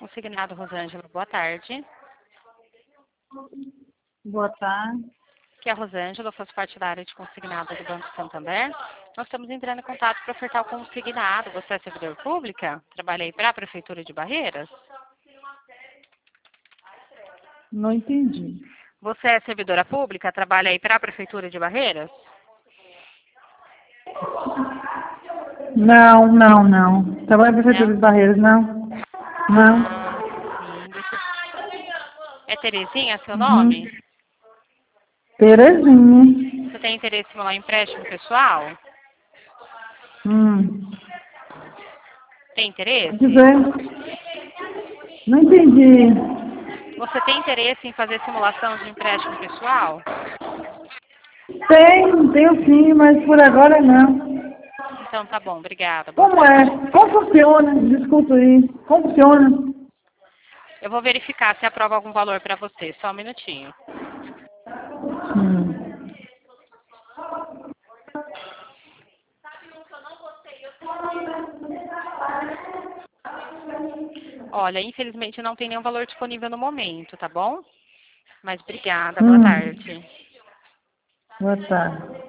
Consignado Rosângela, boa tarde. Boa tarde. Aqui é a Rosângela, eu faço parte da área de consignado do Banco Santander. Nós estamos entrando em contato para ofertar o consignado. Você é servidor pública? Trabalha aí para a Prefeitura de Barreiras? Não entendi. Você é servidora pública? Trabalha aí para a Prefeitura de Barreiras? Não. Trabalho na Prefeitura Não? de Barreiras, não. Não. Sim. É Terezinha seu nome? Uhum. Terezinha. Você tem interesse em um empréstimo pessoal? Tem Se interesse? quiser. Não entendi. Você tem interesse em fazer simulação de empréstimo pessoal? Tenho sim, mas por agora não. Então tá bom, obrigada. Boa Como tarde. é? Como funciona? Desculpa aí. Como funciona? Eu vou verificar se aprova algum valor para você. Só um minutinho. Hum. Olha, infelizmente não tem nenhum valor disponível no momento, tá bom? Mas obrigada, boa tarde. Boa tarde.